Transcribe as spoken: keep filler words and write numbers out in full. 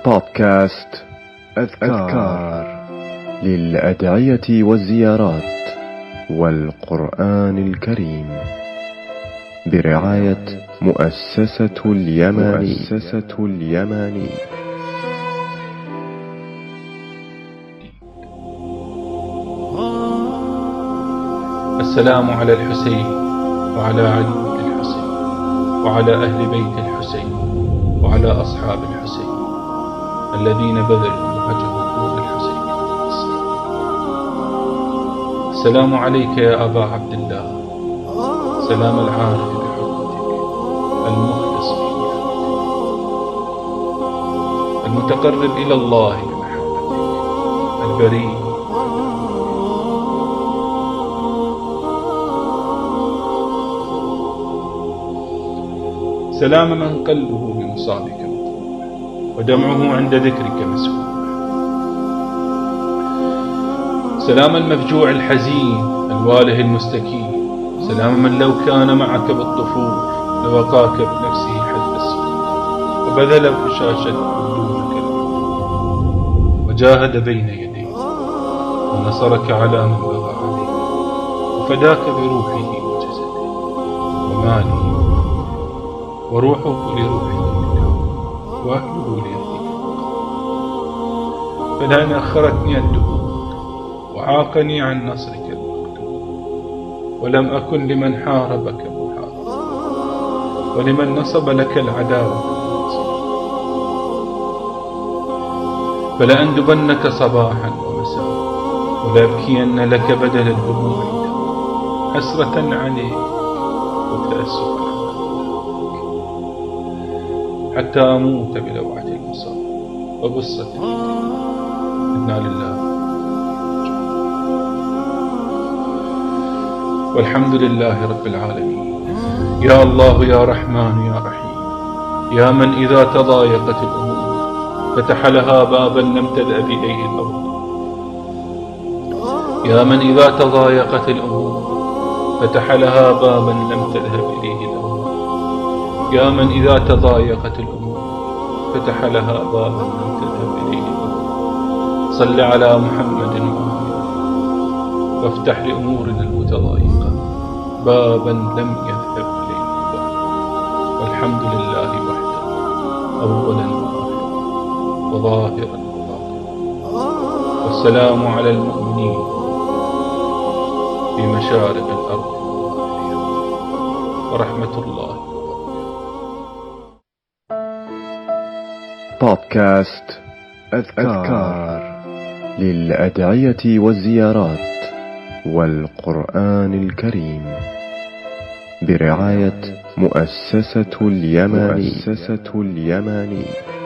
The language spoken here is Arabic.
بودكاست أذكار, أذكار للأدعية والزيارات والقرآن الكريم برعاية مؤسسة اليماني, مؤسسة اليماني. السلام على الحسين وعلى علي بن الحسين وعلى أهل بيت الحسين وعلى أصحاب الحسين الذين بذلوا مهجهم دون الحسين. السلام عليك يا أبا عبد الله، سلام العارف بحرمتك، المخلص في محبتك، المتقرب إلى الله بمحبتك، البريء. سلام من قلبه بمصابك مطروح ودمعه عند ذكرك مسكوب. سلام المفجوع الحزين الواله المستكين، سلام من لو كان معك بالطفوف لوقاك بنفسه حد السوء وبذل بشاشة علومك وجاهد بين يديك ونصرك على من بغى عليك وفداك بروحه وجسده وماله وروحه لروحك وأهله لأهلك. فلأن أخرتني الدهور وعاقني عن نصرك المكتوب، ولم أكن لمن حاربك محارب ولمن نصب لك العداوة منصب. فلأندبنك صباحا ومساء ولأبكين لك بدل الدموع حسرة عليك وتأسفا حتى أموت بلوعة المصاب وبصة إنا لله. والحمد لله رب العالمين. يا الله يا رحمن يا رحيم، يا من إذا تضايقت الأمور فتح لها بابا لم تذهب إليه الأرض، يا من إذا تضايقت الأمور فتح لها بابا لم تذهب إليه الأرض، يا من إذا تضايقت الأمور فتح لها بابا لم تذهب إليه الأمور. صل على محمد وآله وافتح لأمورنا المتضايقة بابا لم يذهب إليه الباب. والحمد لله وحده أولا وآخرا وظاهرا وباطنا، والسلام على المؤمنين في مشارق الأرض ومغاربها ورحمة الله. بودكاست أذكار, أذكار للأدعية والزيارات والقرآن الكريم برعاية مؤسسة اليماني, مؤسسة اليماني.